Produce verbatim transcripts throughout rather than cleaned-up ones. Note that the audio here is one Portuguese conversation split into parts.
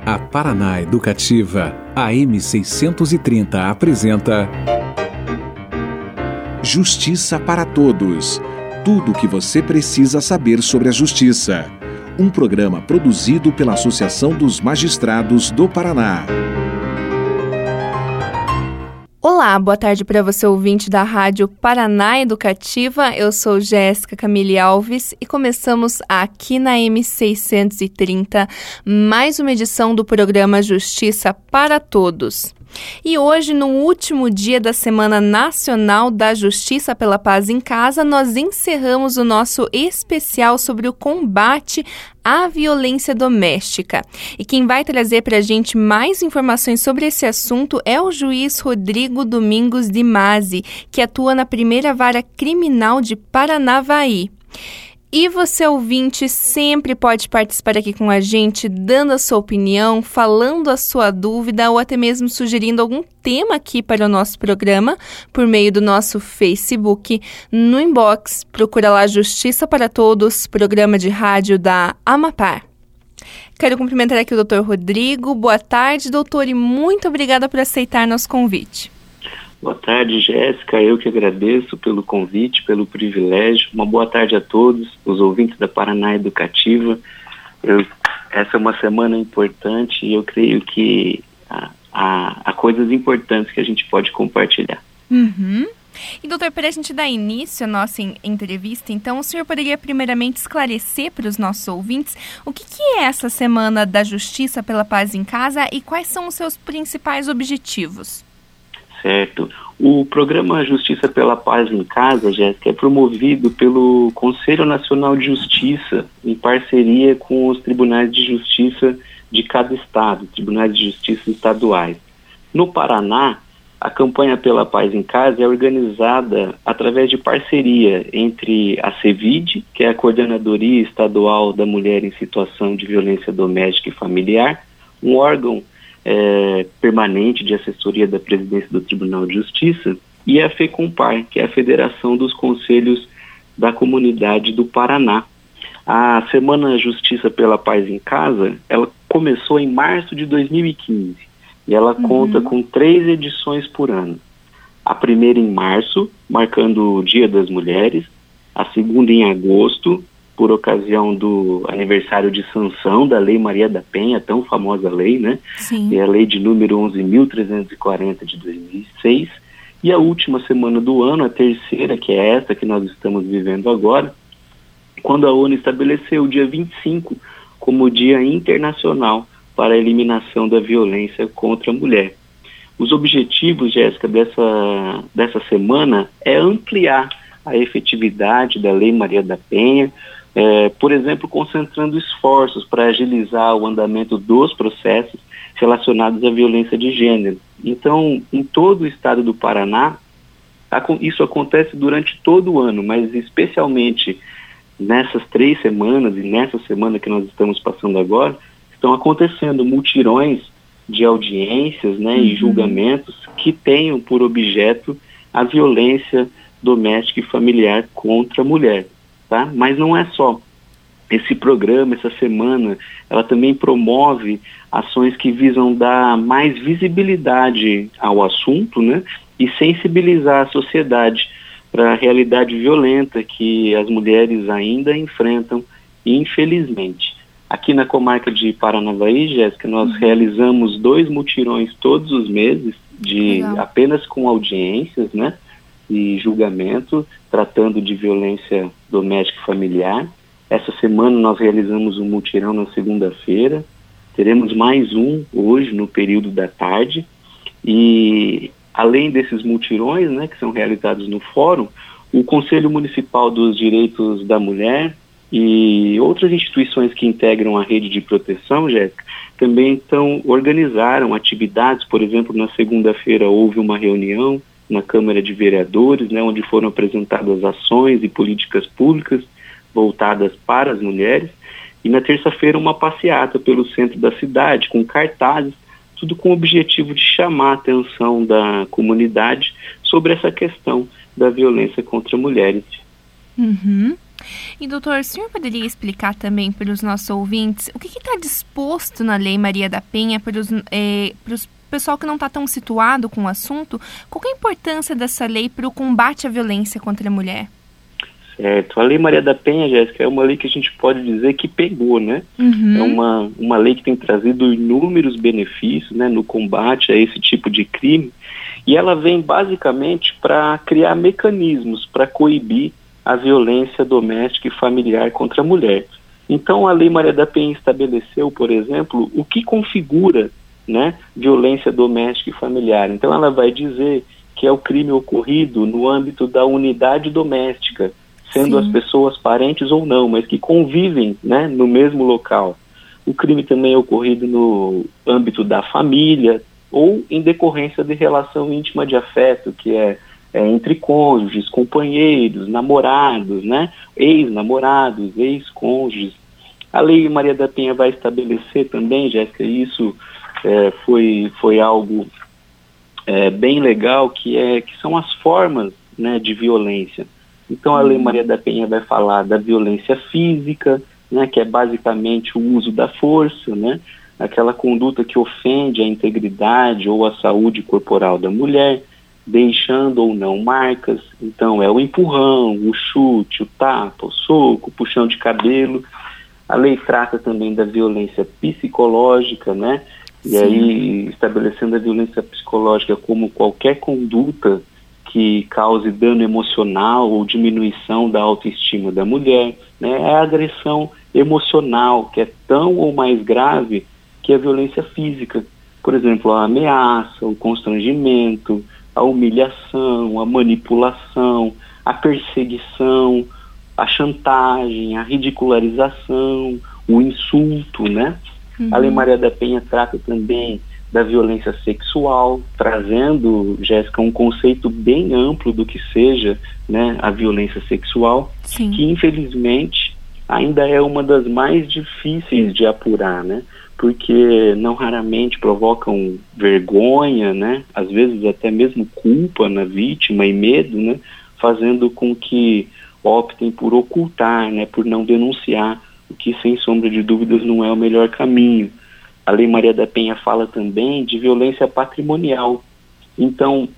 A Paraná Educativa, A M seiscentos e trinta apresenta Justiça para Todos. Tudo o que você precisa saber sobre a justiça. Um programa produzido pela Associação dos Magistrados do Paraná. Olá, boa tarde para você ouvinte da Rádio Paraná Educativa. Eu sou Jéssica Camille Alves e começamos aqui na M seiscentos e trinta mais uma edição do programa Justiça para Todos. E hoje, no último dia da Semana Nacional da Justiça pela Paz em Casa, nós encerramos o nosso especial sobre o combate à violência doméstica. E quem vai trazer para a gente mais informações sobre esse assunto é o juiz Rodrigo Domingos de Masi, que atua na primeira vara criminal de Paranavaí. E você, ouvinte, sempre pode participar aqui com a gente, dando a sua opinião, falando a sua dúvida ou até mesmo sugerindo algum tema aqui para o nosso programa por meio do nosso Facebook. No inbox, procura lá Justiça para Todos, programa de rádio da Amapá. Quero cumprimentar aqui o doutor Rodrigo. Boa tarde, doutor, e muito obrigada por aceitar nosso convite. Boa tarde, Jéssica. Eu que agradeço pelo convite, pelo privilégio. Uma boa tarde a todos, os ouvintes da Paraná Educativa. Eu, essa é uma semana importante e eu creio que há, há, há coisas importantes que a gente pode compartilhar. Uhum. E, doutor, para a gente dar início à nossa entrevista, então, o senhor poderia primeiramente esclarecer para os nossos ouvintes o que, que é essa Semana da Justiça pela Paz em Casa e quais são os seus principais objetivos? Certo. O programa Justiça pela Paz em Casa, Jéssica, é promovido pelo Conselho Nacional de Justiça em parceria com os tribunais de justiça de cada estado, tribunais de justiça estaduais. No Paraná, a campanha pela Paz em Casa é organizada através de parceria entre a CEVID, que é a Coordenadoria Estadual da Mulher em Situação de Violência Doméstica e Familiar, um órgão É, permanente de assessoria da presidência do Tribunal de Justiça, e a FECOMPAR, que é a Federação dos Conselhos da Comunidade do Paraná. A Semana Justiça pela Paz em Casa, ela começou em março de dois mil e quinze, e ela uhum. conta com três edições por ano. A primeira em março, marcando o Dia das Mulheres, a segunda em agosto, por ocasião do aniversário de sanção da Lei Maria da Penha, tão famosa lei, né? Sim. É a lei de número onze mil trezentos e quarenta de dois mil e seis. E a última semana do ano, a terceira, que é esta que nós estamos vivendo agora, quando a ONU estabeleceu o dia vinte e cinco como Dia Internacional para a Eliminação da Violência contra a Mulher. Os objetivos, Jéssica, dessa, dessa semana é ampliar a efetividade da Lei Maria da Penha, É, por exemplo, concentrando esforços para agilizar o andamento dos processos relacionados à violência de gênero. Então, em todo o estado do Paraná, isso acontece durante todo o ano, mas especialmente nessas três semanas e nessa semana que nós estamos passando agora, estão acontecendo mutirões de audiências, né, uhum. e julgamentos que tenham por objeto a violência doméstica e familiar contra a mulher. Tá? Mas não é só. Esse programa, essa semana, ela também promove ações que visam dar mais visibilidade ao assunto, né? E sensibilizar a sociedade para a realidade violenta que as mulheres ainda enfrentam, infelizmente. Aqui na comarca de Paranavaí, Jéssica, nós uhum. realizamos dois mutirões todos os meses, de Legal. apenas com audiências, né? E julgamento, tratando de violência doméstica e familiar. Essa semana nós realizamos um mutirão na segunda-feira, teremos mais um hoje no período da tarde, e além desses mutirões, né, que são realizados no fórum, o Conselho Municipal dos Direitos da Mulher e outras instituições que integram a rede de proteção, Jéssica, também então organizaram atividades. Por exemplo, na segunda-feira houve uma reunião na Câmara de Vereadores, né, onde foram apresentadas ações e políticas públicas voltadas para as mulheres, e na terça-feira uma passeata pelo centro da cidade, com cartazes, tudo com o objetivo de chamar a atenção da comunidade sobre essa questão da violência contra mulheres. Uhum. E, doutor, o senhor poderia explicar também para os nossos ouvintes o que está disposto na Lei Maria da Penha para os eh, pessoal que não está tão situado com o assunto? Qual é a importância dessa lei para o combate à violência contra a mulher? Certo. A Lei Maria da Penha, Jéssica, é uma lei que a gente pode dizer que pegou, né? Uhum. É uma, uma lei que tem trazido inúmeros benefícios, né, no combate a esse tipo de crime, e ela vem basicamente para criar mecanismos para coibir a violência doméstica e familiar contra a mulher. Então, a Lei Maria da Penha estabeleceu, por exemplo, o que configura, né, violência doméstica e familiar. Então, ela vai dizer que é o crime ocorrido no âmbito da unidade doméstica, sendo Sim. as pessoas parentes ou não, mas que convivem, né, no mesmo local. O crime também é ocorrido no âmbito da família ou em decorrência de relação íntima de afeto, que é, é entre cônjuges, companheiros, namorados, né, ex-namorados, ex-cônjuges. A Lei Maria da Penha vai estabelecer também, Jéssica, isso é, foi, foi algo é, bem legal, que, é, que são as formas, né, de violência. Então, a Lei Maria da Penha vai falar da violência física, né, que é basicamente o uso da força, né, aquela conduta que ofende a integridade ou a saúde corporal da mulher, deixando ou não marcas. Então, é o empurrão, o chute, o tapa, o soco, o puxão de cabelo. A lei trata também da violência psicológica, né, e Sim. aí estabelecendo a violência psicológica como qualquer conduta que cause dano emocional ou diminuição da autoestima da mulher, né? É a agressão emocional, que é tão ou mais grave que a violência física. Por exemplo, a ameaça, o constrangimento, a humilhação, a manipulação, a perseguição, a chantagem, a ridicularização, o insulto, né? Uhum. A Lei Maria da Penha trata também da violência sexual, trazendo, Jéssica, um conceito bem amplo do que seja, né, a violência sexual, Sim. que infelizmente ainda é uma das mais difíceis de apurar, né, porque não raramente provocam vergonha, né, às vezes até mesmo culpa na vítima e medo, né, fazendo com que optem por ocultar, né, por não denunciar, o que sem sombra de dúvidas não é o melhor caminho. A Lei Maria da Penha fala também de violência patrimonial. Então,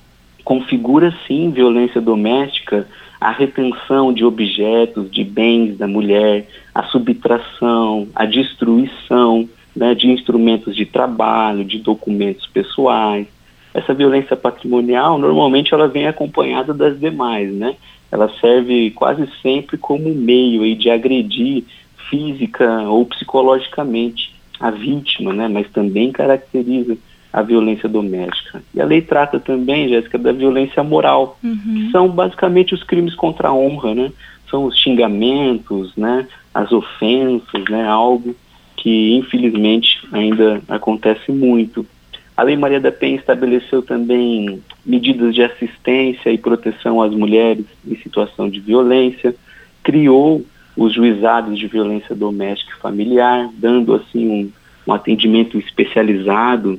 configura sim violência doméstica a retenção de objetos, de bens da mulher, a subtração, a destruição, né, de instrumentos de trabalho, de documentos pessoais. Essa violência patrimonial, normalmente, ela vem acompanhada das demais, né? Ela serve quase sempre como meio aí de agredir física ou psicologicamente a vítima, né, mas também caracteriza a violência doméstica. E a lei trata também, Jéssica, da violência moral, uhum. que são basicamente os crimes contra a honra, né, são os xingamentos, né, as ofensas, né, algo que infelizmente ainda acontece muito. A Lei Maria da Penha estabeleceu também medidas de assistência e proteção às mulheres em situação de violência, criou os juizados de violência doméstica e familiar, dando assim um, um atendimento especializado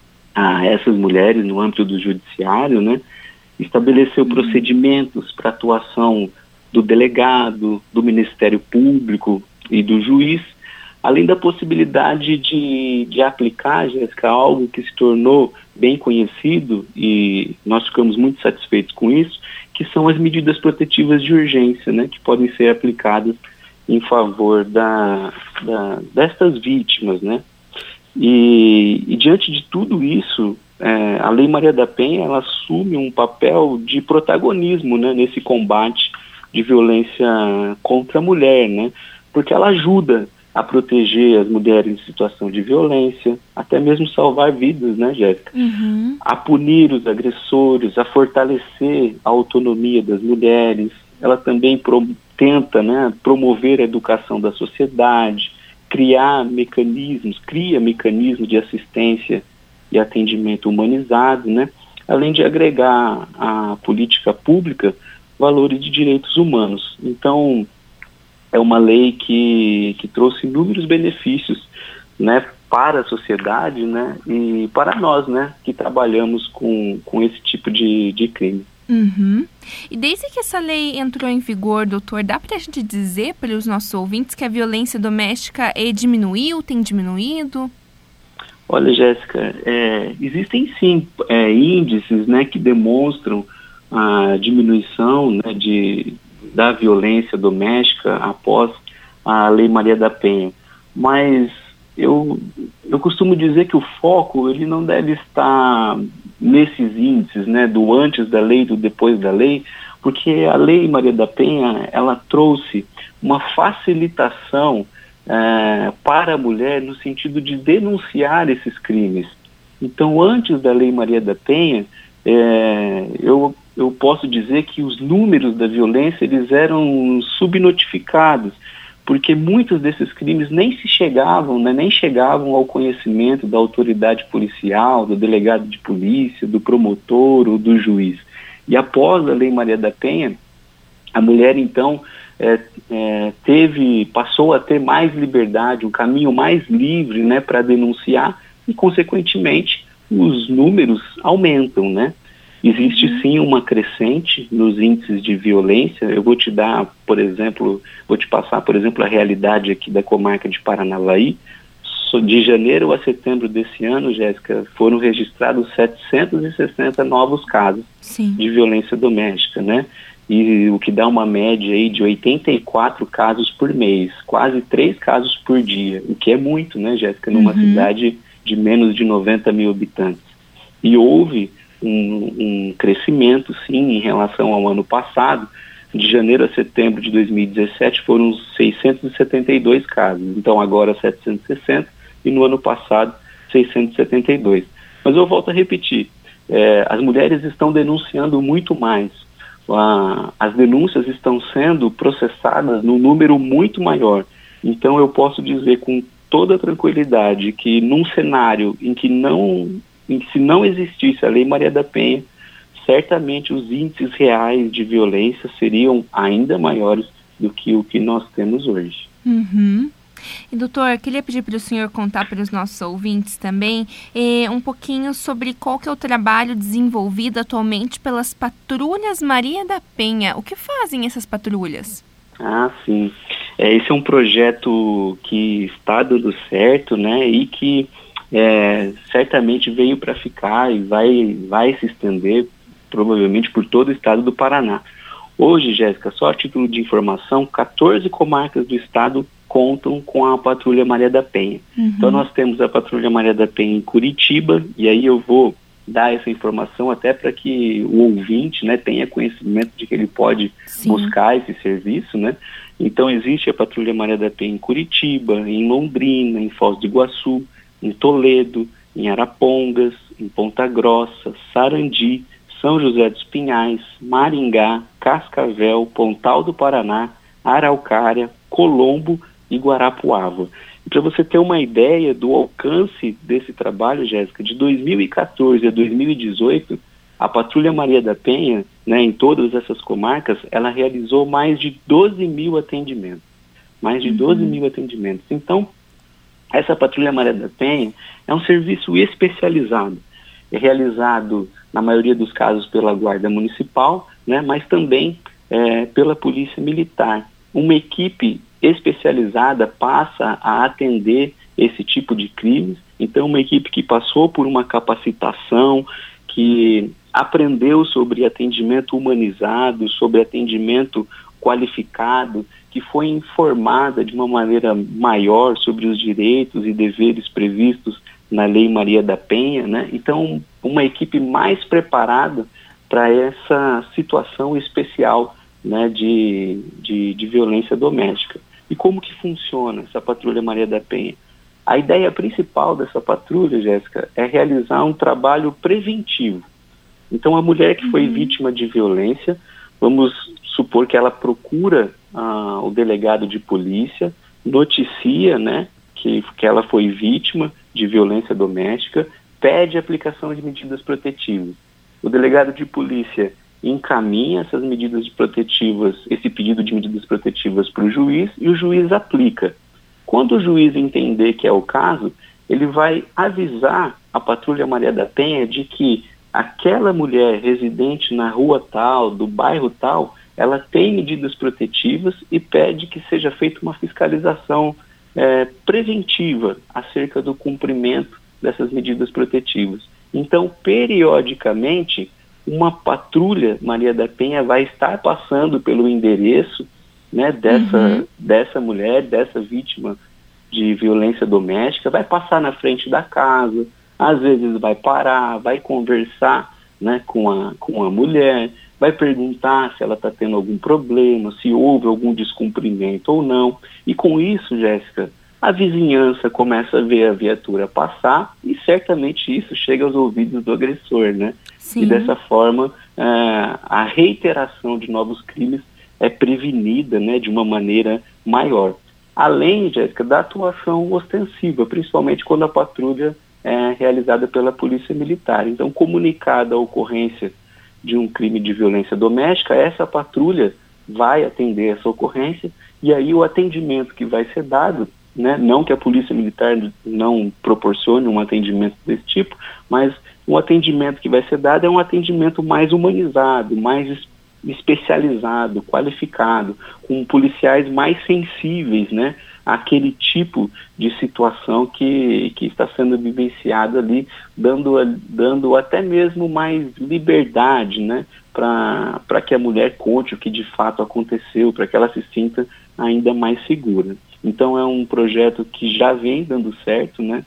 a essas mulheres no âmbito do judiciário, né? Estabeleceu uhum. procedimentos para atuação do delegado, do Ministério Público e do juiz, além da possibilidade de, de aplicar, Jéssica, algo que se tornou bem conhecido e nós ficamos muito satisfeitos com isso, que são as medidas protetivas de urgência, né, que podem ser aplicadas em favor da, da, destas vítimas, né? E, e diante de tudo isso, é, a Lei Maria da Penha, ela assume um papel de protagonismo, né, nesse combate de violência contra a mulher, né? Porque ela ajuda a proteger as mulheres em situação de violência, até mesmo salvar vidas, né, Jéssica? Uhum. A punir os agressores, a fortalecer a autonomia das mulheres. Ela também pro, tenta, né, promover a educação da sociedade, criar mecanismos, cria mecanismos de assistência e atendimento humanizado, né? Além de agregar à política pública valores de direitos humanos. Então, é uma lei que, que trouxe inúmeros benefícios, né, para a sociedade, né, e para nós, né, que trabalhamos com, com esse tipo de, de crime. Uhum. E desde que essa lei entrou em vigor, doutor, dá para a gente dizer para os nossos ouvintes que a violência doméstica é, diminuiu, tem diminuído? Olha, Jéssica, é, existem sim é, índices, né, que demonstram a diminuição, né, de, da violência doméstica após a Lei Maria da Penha, mas eu, eu costumo dizer que o foco ele não deve estar nesses índices, né, do antes da lei e do depois da lei, porque a Lei Maria da Penha ela trouxe uma facilitação é, para a mulher no sentido de denunciar esses crimes. Então, antes da Lei Maria da Penha, é, eu, eu posso dizer que os números da violência eles eram subnotificados, porque muitos desses crimes nem se chegavam, né, nem chegavam ao conhecimento da autoridade policial, do delegado de polícia, do promotor ou do juiz. E após a Lei Maria da Penha, a mulher então é, é, teve, passou a ter mais liberdade, um caminho mais livre, né, para denunciar e, consequentemente, os números aumentam, né? Existe sim uma crescente nos índices de violência. Eu vou te dar, por exemplo, vou te passar, por exemplo, a realidade aqui da comarca de Paranavaí. De janeiro a setembro desse ano, Jéssica, foram registrados setecentos e sessenta novos casos sim. de violência doméstica, né? E o que dá uma média aí de oitenta e quatro casos por mês, quase três casos por dia, o que é muito, né, Jéssica, numa uhum. cidade de menos de noventa mil habitantes. E houve Um, um crescimento, sim, em relação ao ano passado. De janeiro a setembro de dois mil e dezessete foram seiscentos e setenta e dois casos, então agora setecentos e sessenta, e no ano passado seiscentos e setenta e dois. Mas eu volto a repetir, é, as mulheres estão denunciando muito mais, ah, as denúncias estão sendo processadas num número muito maior. Então eu posso dizer com toda tranquilidade que num cenário em que não em que se não existisse a Lei Maria da Penha, certamente os índices reais de violência seriam ainda maiores do que o que nós temos hoje. Uhum. E, doutor, queria pedir para o senhor contar para os nossos ouvintes também eh, um pouquinho sobre qual que é o trabalho desenvolvido atualmente pelas Patrulhas Maria da Penha. O que fazem essas patrulhas? Ah, sim. É, esse é um projeto que está dando certo, né, e que É, certamente veio para ficar e vai, vai se estender provavelmente por todo o estado do Paraná. Hoje, Jéssica, só a título de informação, quatorze comarcas do estado contam com a Patrulha Maria da Penha. Uhum. Então nós temos a Patrulha Maria da Penha em Curitiba, e aí eu vou dar essa informação até para que o ouvinte, né, tenha conhecimento de que ele pode Sim. buscar esse serviço, né? Então existe a Patrulha Maria da Penha em Curitiba, em Londrina, em Foz do Iguaçu, em Toledo, em Arapongas, em Ponta Grossa, Sarandi, São José dos Pinhais, Maringá, Cascavel, Pontal do Paraná, Araucária, Colombo e Guarapuava. E para você ter uma ideia do alcance desse trabalho, Jéssica, de dois mil e quatorze a dois mil e dezoito, a Patrulha Maria da Penha, né, em todas essas comarcas, ela realizou mais de doze mil atendimentos. Mais de doze mil atendimentos. Então, essa Patrulha Maria da Penha é um serviço especializado. É realizado, na maioria dos casos, pela Guarda Municipal, né, mas também é, pela Polícia Militar. Uma equipe especializada passa a atender esse tipo de crimes. Então, uma equipe que passou por uma capacitação, que aprendeu sobre atendimento humanizado, sobre atendimento qualificado, que foi informada de uma maneira maior sobre os direitos e deveres previstos na Lei Maria da Penha, né? Então, uma equipe mais preparada para essa situação especial, né, de, de, de violência doméstica. E como que funciona essa Patrulha Maria da Penha? A ideia principal dessa patrulha, Jéssica, é realizar um trabalho preventivo. Então, a mulher que foi uhum. vítima de violência, vamos supor que ela procura ah, o delegado de polícia, noticia, né, que, que ela foi vítima de violência doméstica, pede a aplicação de medidas protetivas. O delegado de polícia encaminha essas medidas protetivas, esse pedido de medidas protetivas para o juiz, e o juiz aplica. Quando o juiz entender que é o caso, ele vai avisar a Patrulha Maria da Penha de que aquela mulher residente na rua tal, do bairro tal, ela tem medidas protetivas e pede que seja feita uma fiscalização é, preventiva acerca do cumprimento dessas medidas protetivas. Então, periodicamente, uma patrulha Maria da Penha vai estar passando pelo endereço, né, dessa, uhum. dessa mulher, dessa vítima de violência doméstica, vai passar na frente da casa, às vezes vai parar, vai conversar, né, com, a, com a mulher, vai perguntar se ela está tendo algum problema, se houve algum descumprimento ou não. E com isso, Jéssica, a vizinhança começa a ver a viatura passar e certamente isso chega aos ouvidos do agressor, né? Sim. E dessa forma, uh, a reiteração de novos crimes é prevenida, né, de uma maneira maior. Além, Jéssica, da atuação ostensiva, principalmente quando a patrulha é realizada pela Polícia Militar. Então, comunicada a ocorrência de um crime de violência doméstica, essa patrulha vai atender essa ocorrência e aí o atendimento que vai ser dado, né, não que a Polícia Militar não proporcione um atendimento desse tipo, mas o atendimento que vai ser dado é um atendimento mais humanizado, mais especializado, qualificado, com policiais mais sensíveis, né, àquele tipo de situação que, que está sendo vivenciada ali, dando, dando até mesmo mais liberdade, né, para que a mulher conte o que de fato aconteceu, para que ela se sinta ainda mais segura. Então é um projeto que já vem dando certo, né,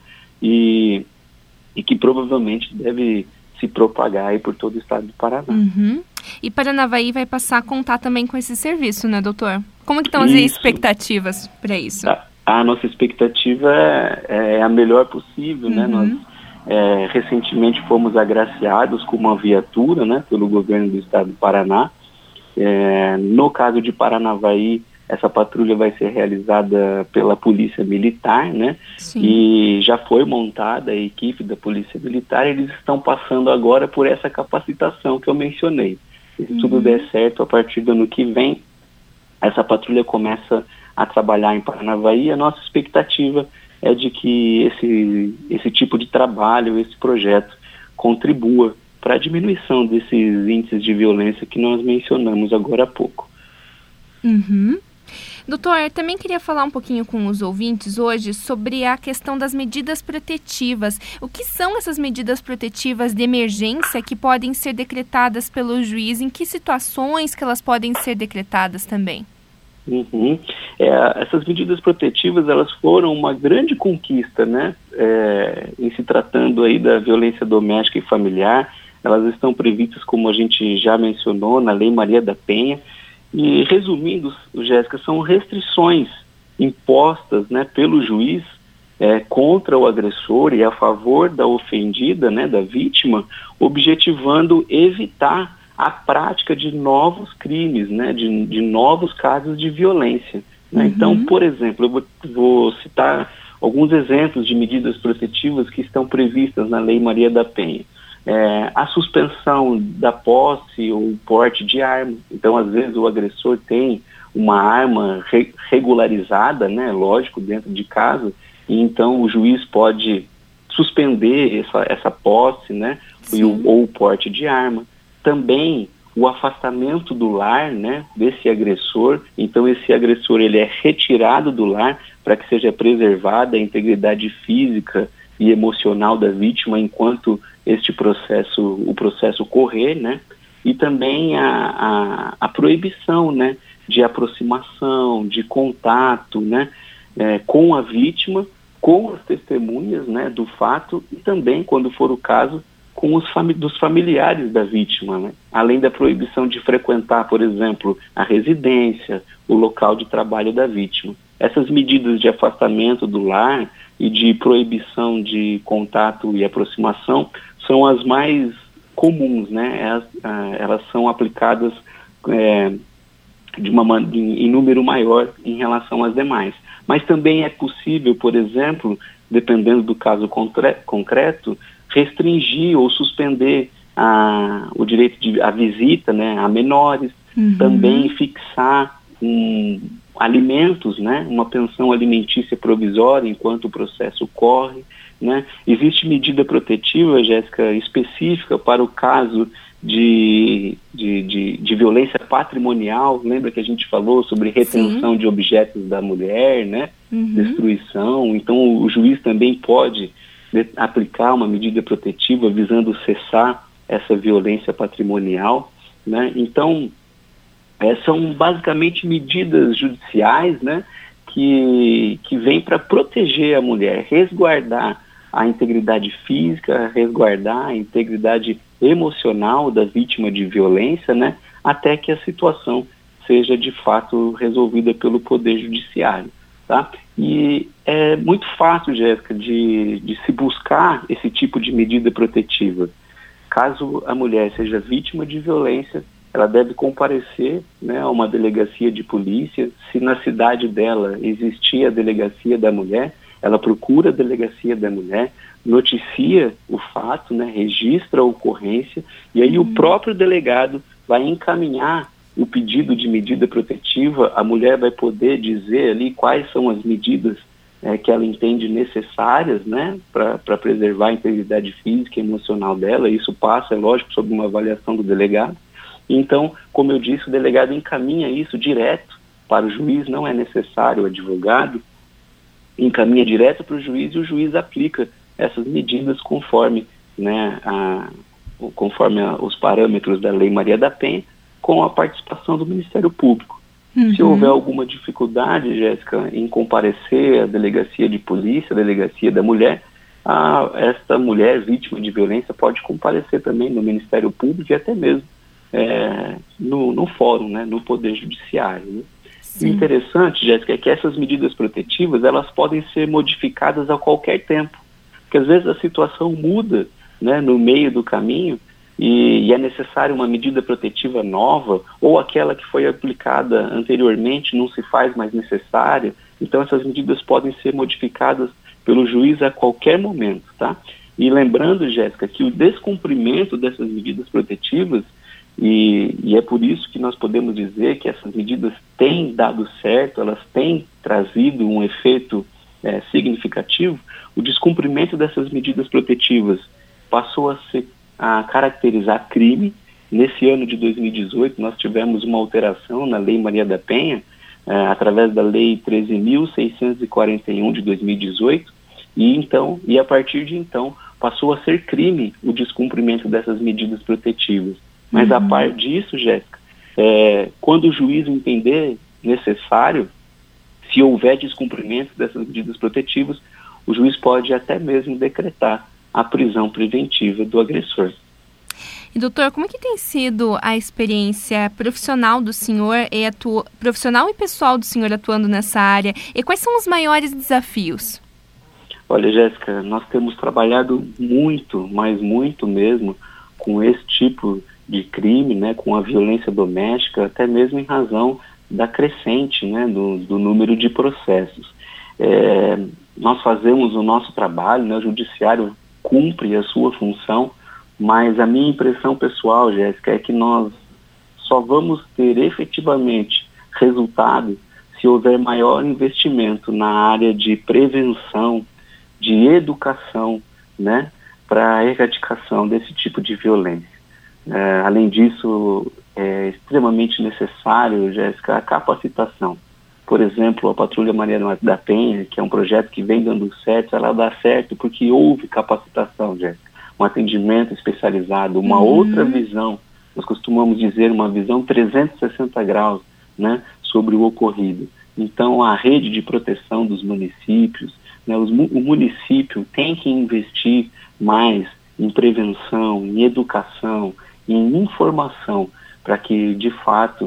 e, e que provavelmente deve se propagar aí por todo o estado do Paraná. Uhum. E Paranavaí vai passar a contar também com esse serviço, né, doutor? Como que estão as isso. expectativas para isso? A, a nossa expectativa é, é a melhor possível, uhum. né? Nós é, recentemente fomos agraciados com uma viatura, né, pelo governo do estado do Paraná. É, no caso de Paranavaí, essa patrulha vai ser realizada pela Polícia Militar, né? Sim. E já foi montada a equipe da Polícia Militar, eles estão passando agora por essa capacitação que eu mencionei. Se uhum. tudo der certo, a partir do ano que vem, essa patrulha começa a trabalhar em Paranavaí. A nossa expectativa é de que esse, esse tipo de trabalho, esse projeto, contribua para a diminuição desses índices de violência que nós mencionamos agora há pouco. Uhum. Doutor, eu também queria falar um pouquinho com os ouvintes hoje sobre a questão das medidas protetivas. O que são essas medidas protetivas de emergência que podem ser decretadas pelo juiz? Em que situações que elas podem ser decretadas também? Uhum. É, essas medidas protetivas, elas foram uma grande conquista, né? É, em se tratando aí da violência doméstica e familiar. Elas estão previstas, como a gente já mencionou, na Lei Maria da Penha. E, resumindo, Jéssica, são restrições impostas, né, pelo juiz é, contra o agressor e a favor da ofendida, né, da vítima, objetivando evitar a prática de novos crimes, né, de, de novos casos de violência. Né? Uhum. Então, por exemplo, eu vou, vou citar alguns exemplos de medidas protetivas que estão previstas na Lei Maria da Penha. É, a suspensão da posse ou porte de arma. Então, às vezes, o agressor tem uma arma re- regularizada, né, lógico, dentro de casa, e então o juiz pode suspender essa, essa posse, né, e o, ou o porte de arma. Também o afastamento do lar, né, desse agressor. Então, esse agressor ele é retirado do lar para que seja preservada a integridade física e emocional da vítima enquanto este processo, o processo correr, né? E também a, a, a proibição, né, de aproximação, de contato, né, é, com a vítima, com as testemunhas, né, do fato e também, quando for o caso, com os fami- dos familiares da vítima, né? Além da proibição de frequentar, por exemplo, a residência, o local de trabalho da vítima. Essas medidas de afastamento do lar e de proibição de contato e aproximação são as mais comuns, né? Elas, elas são aplicadas é, de uma, em número maior em relação às demais. Mas também é possível, por exemplo, dependendo do caso concre- concreto, restringir ou suspender a, o direito de a visita, né, a menores, uhum. também fixar um, alimentos, né, uma pensão alimentícia provisória enquanto o processo corre, né? Existe medida protetiva, Jéssica, específica para o caso de, de, de, de violência patrimonial. Lembra que a gente falou sobre retenção Sim. de objetos da mulher, né? Uhum. Destruição. Então o juiz também pode de, aplicar uma medida protetiva visando cessar essa violência patrimonial, né? Então é, são basicamente medidas judiciais, né, que, que vêm para proteger a mulher, resguardar a integridade física, resguardar a integridade emocional da vítima de violência, né, até que a situação seja de fato resolvida pelo Poder Judiciário, tá? E é muito fácil, Jéssica, de, de se buscar esse tipo de medida protetiva. Caso a mulher seja vítima de violência, ela deve comparecer, né, a uma delegacia de polícia. Se na cidade dela existir a delegacia da mulher, ela procura a delegacia da mulher, noticia o fato, né, registra a ocorrência, e aí uhum. o próprio delegado vai encaminhar o pedido de medida protetiva. A mulher vai poder dizer ali quais são as medidas é, que ela entende necessárias, né, para preservar a integridade física e emocional dela. Isso passa, é lógico, sob uma avaliação do delegado. Então, como eu disse, o delegado encaminha isso direto para o juiz, não é necessário o advogado, encaminha direto para o juiz e o juiz aplica essas medidas conforme, né, a, conforme a, os parâmetros da Lei Maria da Penha, com a participação do Ministério Público. Uhum. Se houver alguma dificuldade, Jéssica, em comparecer à delegacia de polícia, à delegacia da mulher, a, esta mulher vítima de violência pode comparecer também no Ministério Público e até mesmo É, no, no fórum, né, no Poder Judiciário. Né? O interessante, Jéssica, é que essas medidas protetivas, elas podem ser modificadas a qualquer tempo, porque às vezes a situação muda, né, no meio do caminho e, e é necessária uma medida protetiva nova, ou aquela que foi aplicada anteriormente não se faz mais necessária. Então essas medidas podem ser modificadas pelo juiz a qualquer momento, tá? E lembrando, Jéssica, que o descumprimento dessas medidas protetivas, E, e é por isso que nós podemos dizer que essas medidas têm dado certo, elas têm trazido um efeito é, significativo. O descumprimento dessas medidas protetivas passou a, ser, a caracterizar crime. Nesse ano de dois mil e dezoito, nós tivemos uma alteração na Lei Maria da Penha, é, através da Lei treze mil seiscentos e quarenta e um de dois mil e dezoito, e, então, e a partir de então passou a ser crime o descumprimento dessas medidas protetivas. Mas uhum. a par disso, Jéssica, é, quando o juiz entender necessário, se houver descumprimento dessas medidas protetivas, o juiz pode até mesmo decretar a prisão preventiva do agressor. E doutor, como é que tem sido a experiência profissional do senhor, e atu... profissional e pessoal do senhor atuando nessa área? E quais são os maiores desafios? Olha, Jéssica, nós temos trabalhado muito, mas muito mesmo, com esse tipo de crime, né, com a violência doméstica, até mesmo em razão da crescente, né, do, do número de processos. É, nós fazemos o nosso trabalho, né, o judiciário cumpre a sua função, mas a minha impressão pessoal, Jéssica, é que nós só vamos ter efetivamente resultado se houver maior investimento na área de prevenção, de educação, né, para a erradicação desse tipo de violência. É, além disso, é extremamente necessário, Jéssica, a capacitação. Por exemplo, a Patrulha Maria da Penha, que é um projeto que vem dando certo, ela dá certo porque houve capacitação, Jéssica. Um atendimento especializado, uma uhum. outra visão, nós costumamos dizer uma visão trezentos e sessenta graus, né, sobre o ocorrido. Então, a rede de proteção dos municípios, né, os, o município tem que investir mais em prevenção, em educação, em informação, para que, de fato,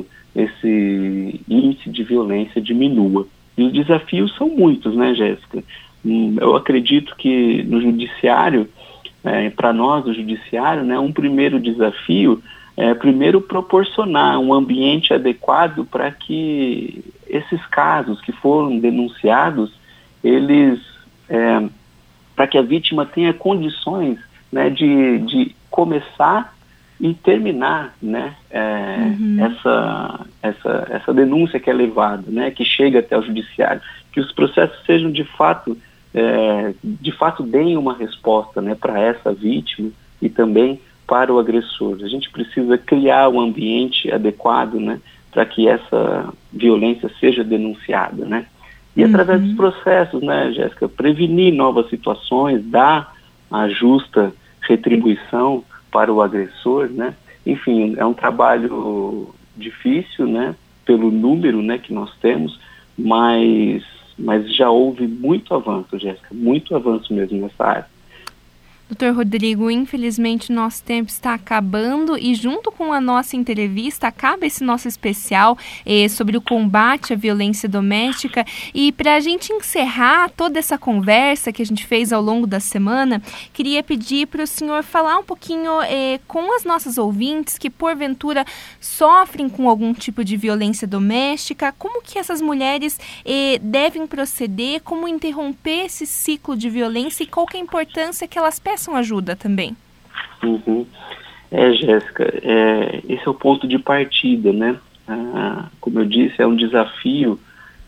esse índice de violência diminua. E os desafios são muitos, né, Jéssica? Eu acredito que no judiciário, é, para nós, o judiciário, né, um primeiro desafio é, primeiro, proporcionar um ambiente adequado para que esses casos que foram denunciados, eles, é, para que a vítima tenha condições, né, de, de começar e terminar, né, é, uhum. essa, essa, essa denúncia que é levada, né, que chega até o judiciário, que os processos sejam de fato, é, de fato deem uma resposta, né, para essa vítima e também para o agressor. A gente precisa criar um ambiente adequado, né, para que essa violência seja denunciada, né, e uhum. através dos processos, né, Jéssica, prevenir novas situações, dar a justa retribuição para o agressor, né? Enfim, é um trabalho difícil, né? Pelo número, né, que nós temos, mas, mas já houve muito avanço, Jéssica, muito avanço mesmo nessa área. doutor Rodrigo, infelizmente nosso tempo está acabando e junto com a nossa entrevista acaba esse nosso especial eh, sobre o combate à violência doméstica. E para a gente encerrar toda essa conversa que a gente fez ao longo da semana, queria pedir para o senhor falar um pouquinho eh, com as nossas ouvintes que porventura sofrem com algum tipo de violência doméstica, como que essas mulheres eh, devem proceder, como interromper esse ciclo de violência e qual que é a importância que elas peçam ajuda também. Uhum. É, Jéssica, é, esse é o ponto de partida, né? Ah, como eu disse, é um desafio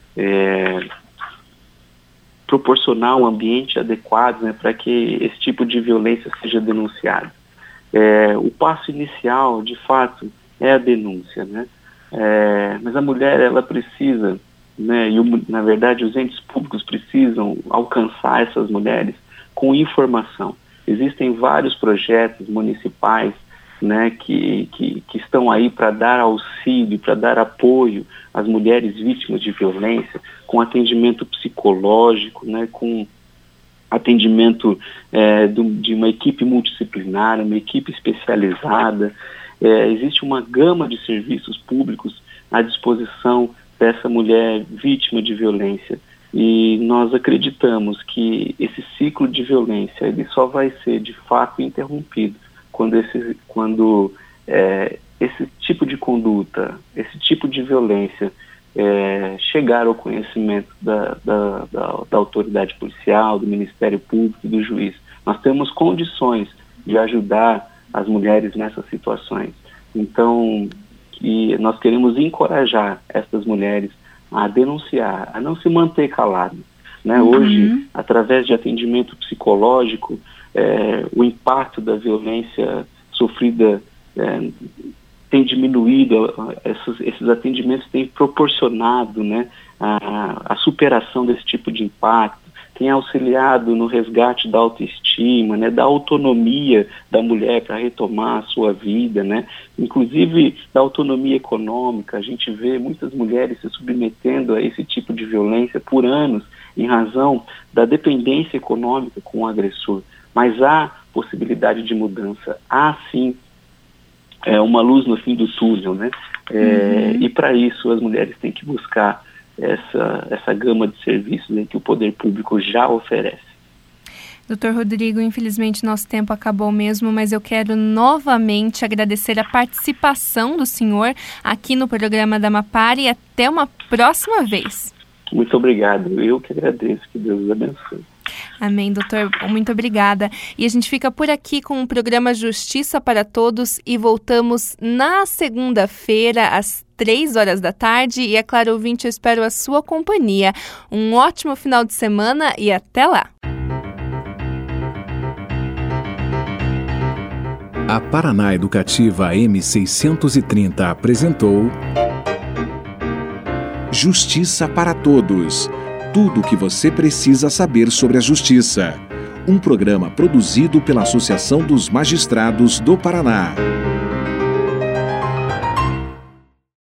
é, proporcionar um ambiente adequado, né, para que esse tipo de violência seja denunciado. É, o passo inicial, de fato, é a denúncia, né? É, mas a mulher, ela precisa, né, e o, na verdade os entes públicos precisam alcançar essas mulheres com informação. Existem vários projetos municipais, né, que, que, que estão aí para dar auxílio, para dar apoio às mulheres vítimas de violência, com atendimento psicológico, né, com atendimento é, do, de uma equipe multidisciplinar, uma equipe especializada. É, existe uma gama de serviços públicos à disposição dessa mulher vítima de violência. E nós acreditamos que esse ciclo de violência ele só vai ser de fato interrompido quando esse, quando, é, esse tipo de conduta, esse tipo de violência é, chegar ao conhecimento da, da, da, da autoridade policial, do Ministério Público e do juiz. Nós temos condições de ajudar as mulheres nessas situações. Então, que nós queremos encorajar essas mulheres a denunciar, a não se manter calado, né? Uhum. Hoje, através de atendimento psicológico, é, o impacto da violência sofrida é, tem diminuído, esses, esses atendimentos têm proporcionado, né, a, a superação desse tipo de impacto, tem auxiliado no resgate da autoestima, né, da autonomia da mulher para retomar a sua vida, né, inclusive da autonomia econômica. A gente vê muitas mulheres se submetendo a esse tipo de violência por anos em razão da dependência econômica com o agressor. Mas há possibilidade de mudança, há sim é, uma luz no fim do túnel, né? É, uhum. E para isso as mulheres têm que buscar essa, essa gama de serviços, né, que o poder público já oferece. doutor Rodrigo, infelizmente nosso tempo acabou mesmo, mas eu quero novamente agradecer a participação do senhor aqui no programa da Amapari e até uma próxima vez. Muito obrigado, eu que agradeço, que Deus os abençoe. Amém, doutor, muito obrigada. E a gente fica por aqui com o programa Justiça para Todos e voltamos na segunda-feira às três horas da tarde e, é claro, ouvinte, eu espero a sua companhia. Um ótimo final de semana e até lá! A Paraná Educativa M seiscentos e trinta apresentou Justiça para Todos. Tudo o que você precisa saber sobre a justiça. Um programa produzido pela Associação dos Magistrados do Paraná.